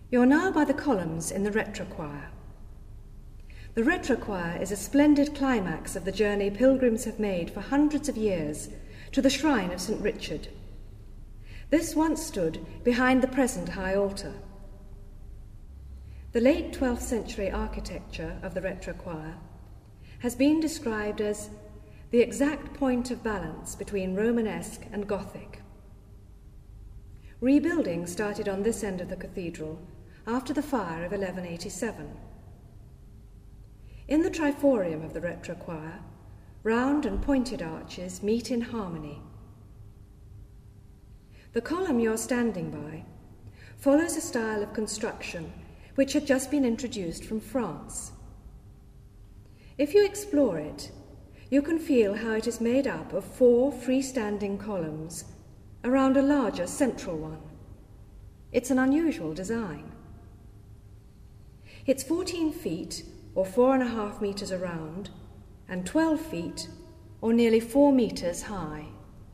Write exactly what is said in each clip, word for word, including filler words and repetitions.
You're now by the columns in the retrochoir. The retrochoir is a splendid climax of the journey pilgrims have made for hundreds of years to the shrine of Saint Richard. This once stood behind the present high altar. The late twelfth century architecture of the retrochoir has been described as the exact point of balance between Romanesque and Gothic. Rebuilding started on this end of the cathedral after the fire of eleven eighty-seven. In the triforium of the retrochoir, round and pointed arches meet in harmony. The column you're standing by follows a style of construction which had just been introduced from France. If you explore it, you can feel how it is made up of four freestanding columns around a larger central one. It's an unusual design. It's fourteen feet, or four and a half metres around, and twelve feet, or nearly four metres high.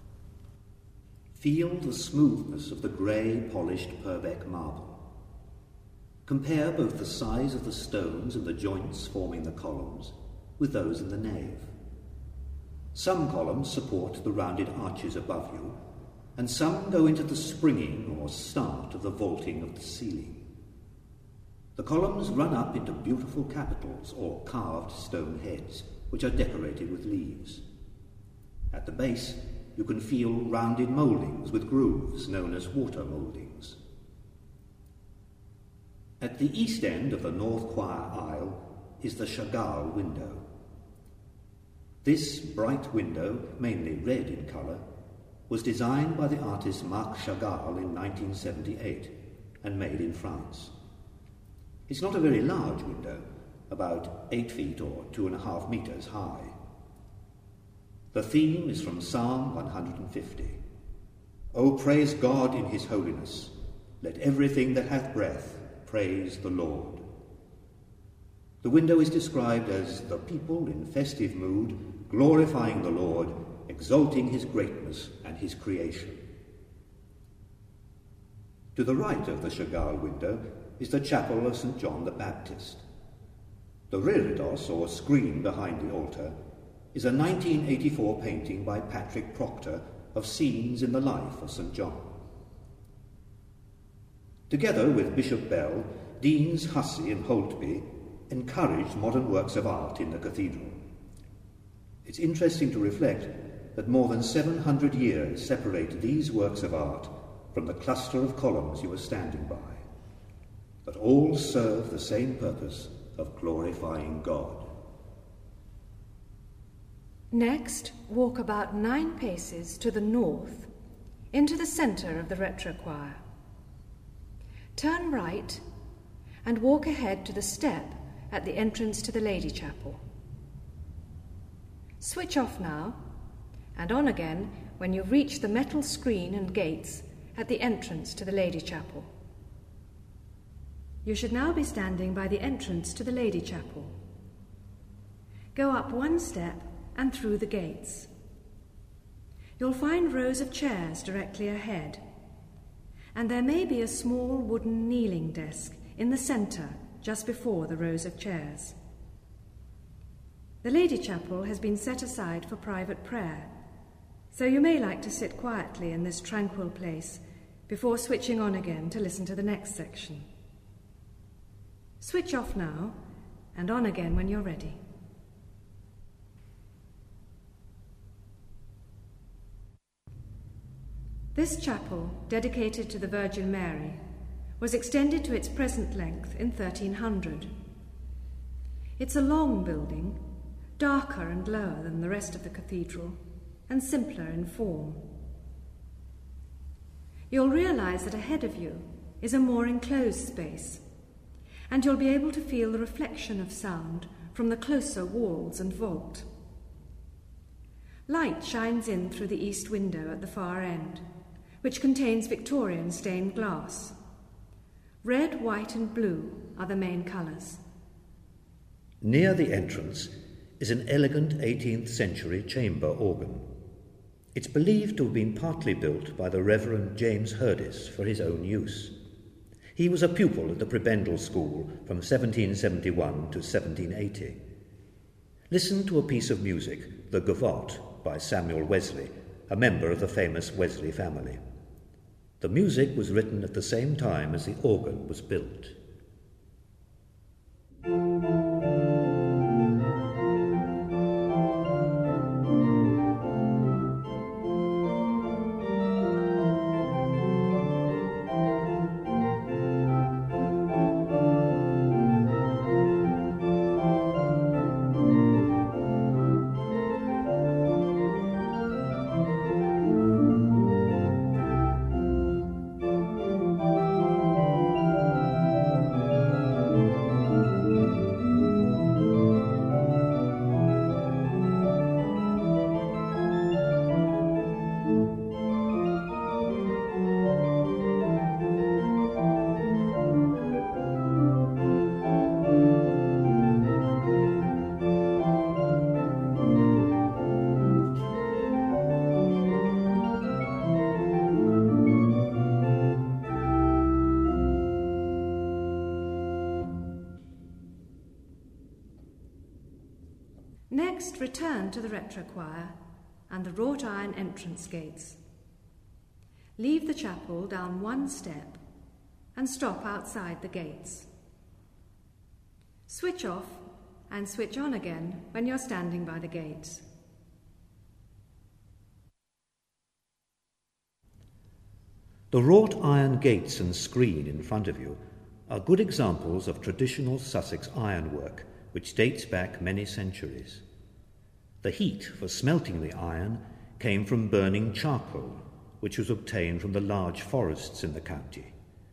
Feel the smoothness of the grey, polished Purbeck marble. Compare both the size of the stones and the joints forming the columns with those in the nave. Some columns support the rounded arches above you, and some go into the springing or start of the vaulting of the ceiling. The columns run up into beautiful capitals or carved stone heads, which are decorated with leaves. At the base, you can feel rounded mouldings with grooves known as water mouldings. At the east end of the north choir aisle is the Chagall window. This bright window, mainly red in colour, was designed by the artist Marc Chagall in nineteen seventy-eight and made in France. It's not a very large window, about eight feet or two and a half metres high. The theme is from Psalm one hundred fifty. O praise God in his holiness. Let everything that hath breath praise the Lord. The window is described as the people in festive mood, glorifying the Lord, exalting his greatness and his creation. To the right of the Chagall window is the chapel of Saint John the Baptist. The reredos, or screen behind the altar, is a nineteen eighty-four painting by Patrick Proctor of scenes in the life of Saint John. Together with Bishop Bell, Deans Hussey and Holtby encouraged modern works of art in the cathedral. It's interesting to reflect that more than seven hundred years separate these works of art from the cluster of columns you are standing by, but all serve the same purpose of glorifying God. Next, walk about nine paces to the north into the centre of the retrochoir. Turn right and walk ahead to the step at the entrance to the Lady Chapel. Switch off now and on again when you've reached the metal screen and gates at the entrance to the Lady Chapel. You should now be standing by the entrance to the Lady Chapel. Go up one step and through the gates. You'll find rows of chairs directly ahead, and there may be a small wooden kneeling desk in the centre just before the rows of chairs. The Lady Chapel has been set aside for private prayer, so you may like to sit quietly in this tranquil place before switching on again to listen to the next section. Switch off now and on again when you're ready. This chapel, dedicated to the Virgin Mary, was extended to its present length in thirteen hundred. It's a long building, darker and lower than the rest of the cathedral, and simpler in form. You'll realise that ahead of you is a more enclosed space, and you'll be able to feel the reflection of sound from the closer walls and vault. Light shines in through the east window at the far end, which contains Victorian stained glass. Red, white and blue are the main colours. Near the entrance is an elegant eighteenth century chamber organ. It's believed to have been partly built by the Reverend James Hurdis for his own use. He was a pupil at the Prebendal School from seventeen seventy-one to seventeen eighty. Listen to a piece of music, The Gavotte, by Samuel Wesley, a member of the famous Wesley family. The music was written at the same time as the organ was built. Next, return to the retrochoir and the wrought iron entrance gates. Leave the chapel down one step and stop outside the gates. Switch off and switch on again when you're standing by the gates. The wrought iron gates and screen in front of you are good examples of traditional Sussex ironwork, which dates back many centuries. The heat for smelting the iron came from burning charcoal, which was obtained from the large forests in the county.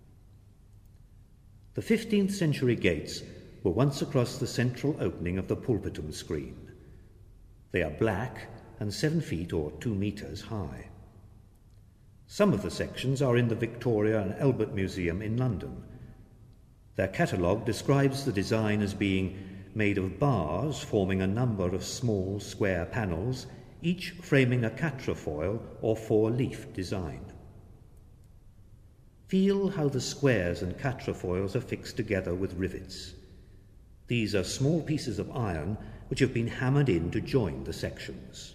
The fifteenth century gates were once across the central opening of the pulpitum screen. They are black and seven feet or two metres high. Some of the sections are in the Victoria and Albert Museum in London. Their catalogue describes the design as being made of bars forming a number of small square panels, each framing a quatrefoil or four-leaf design. Feel how the squares and quatrefoils are fixed together with rivets. These are small pieces of iron which have been hammered in to join the sections.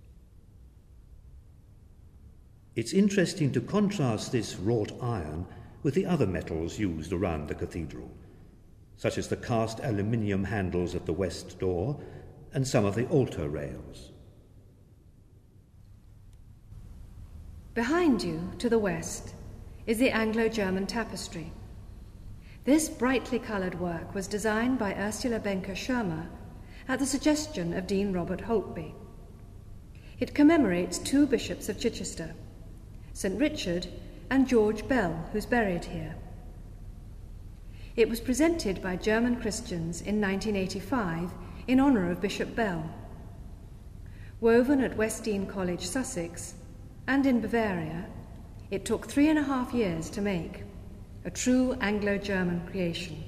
It's interesting to contrast this wrought iron with the other metals used around the cathedral, such as the cast aluminium handles at the west door and some of the altar rails. Behind you, to the west, is the Anglo-German tapestry. This brightly coloured work was designed by Ursula Benker-Schirmer at the suggestion of Dean Robert Holtby. It commemorates two bishops of Chichester, Saint Richard and George Bell, who's buried here. It was presented by German Christians in nineteen eighty-five in honour of Bishop Bell. Woven at Westdean College, Sussex, and in Bavaria, it took three and a half years to make, a true Anglo-German creation.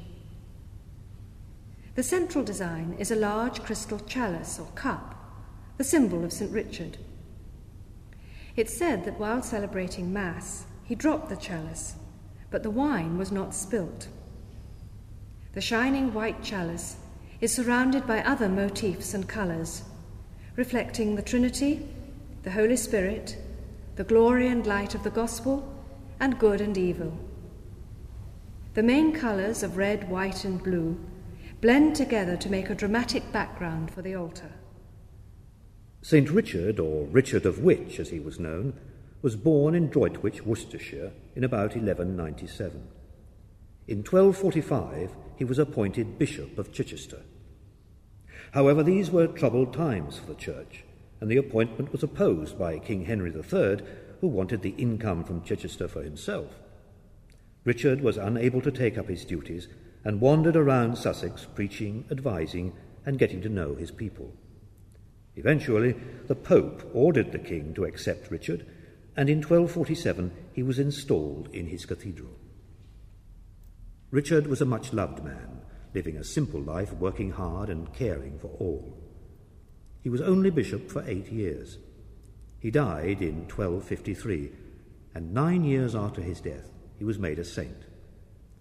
The central design is a large crystal chalice or cup, the symbol of Saint Richard. It's said that while celebrating Mass, he dropped the chalice, but the wine was not spilt. The shining white chalice is surrounded by other motifs and colours, reflecting the Trinity, the Holy Spirit, the glory and light of the Gospel, and good and evil. The main colours of red, white, and blue blend together to make a dramatic background for the altar. Saint Richard, or Richard of Witch as he was known, was born in Droitwich, Worcestershire, in about eleven ninety-seven. In twelve forty-five, he was appointed Bishop of Chichester. However, these were troubled times for the church, and the appointment was opposed by King Henry the Third, who wanted the income from Chichester for himself. Richard was unable to take up his duties and wandered around Sussex preaching, advising, and getting to know his people. Eventually, the Pope ordered the king to accept Richard, and in twelve forty-seven he was installed in his cathedral. Richard was a much-loved man, living a simple life, working hard and caring for all. He was only bishop for eight years. He died in twelve fifty-three, and nine years after his death he was made a saint.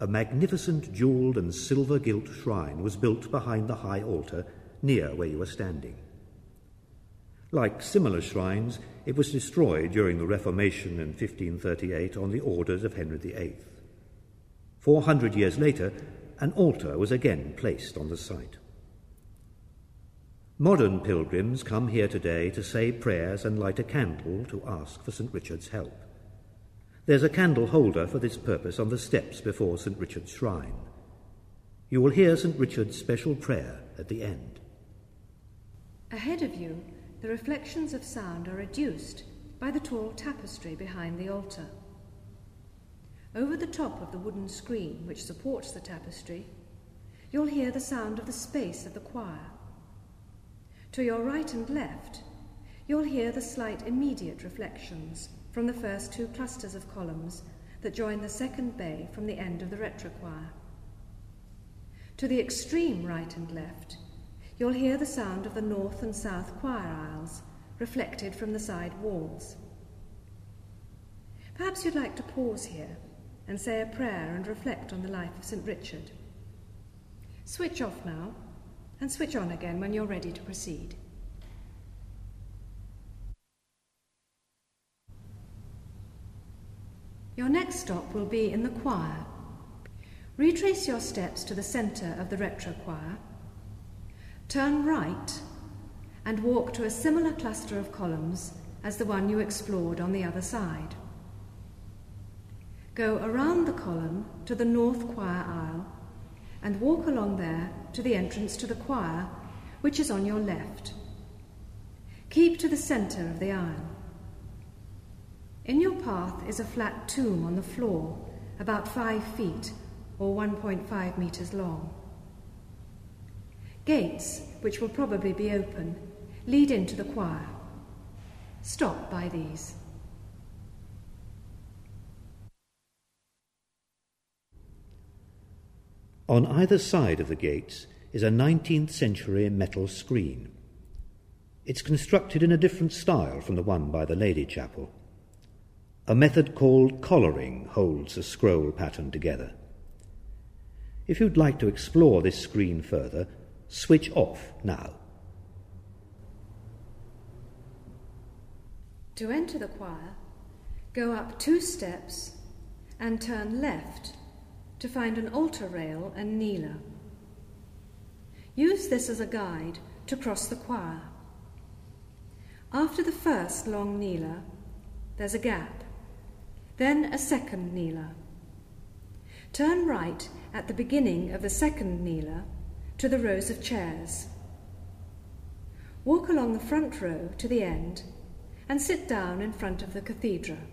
a magnificent jewelled and silver-gilt shrine was built behind the high altar near where you are standing. Like similar shrines, it was destroyed during the Reformation in fifteen thirty-eight on the orders of Henry the Eighth. Four hundred years later, an altar was again placed on the site. Modern pilgrims come here today to say prayers and light a candle to ask for Saint Richard's help. There's a candle holder for this purpose on the steps before Saint Richard's shrine. You will hear Saint Richard's special prayer at the end. Ahead of you, the reflections of sound are reduced by the tall tapestry behind the altar. Over the top of the wooden screen which supports the tapestry, you'll hear the sound of the space of the choir. To your right and left, you'll hear the slight immediate reflections from the first two clusters of columns that join the second bay from the end of the retrochoir. To the extreme right and left, you'll hear the sound of the north and south choir aisles reflected from the side walls. Perhaps you'd like to pause here and say a prayer and reflect on the life of Saint Richard. Switch off now and switch on again when you're ready to proceed. Your next stop will be in the choir. Retrace your steps to the centre of the retrochoir, turn right, and walk to a similar cluster of columns as the one you explored on the other side. Go around the column to the north choir aisle and walk along there to the entrance to the choir, which is on your left. Keep to the centre of the aisle. In your path is a flat tomb on the floor, about five feet or one point five metres long. Gates, which will probably be open, lead into the choir. Stop by these. On either side of the gates is a nineteenth century metal screen. It's constructed in a different style from the one by the Lady Chapel. A method called collaring holds the scroll pattern together. If you'd like to explore this screen further, switch off now. To enter the choir, go up two steps and turn left to find an altar rail and kneeler. Use this as a guide to cross the choir. After the first long kneeler, there's a gap, then a second kneeler. Turn right at the beginning of the second kneeler to the rows of chairs. Walk along the front row to the end and sit down in front of the cathedra.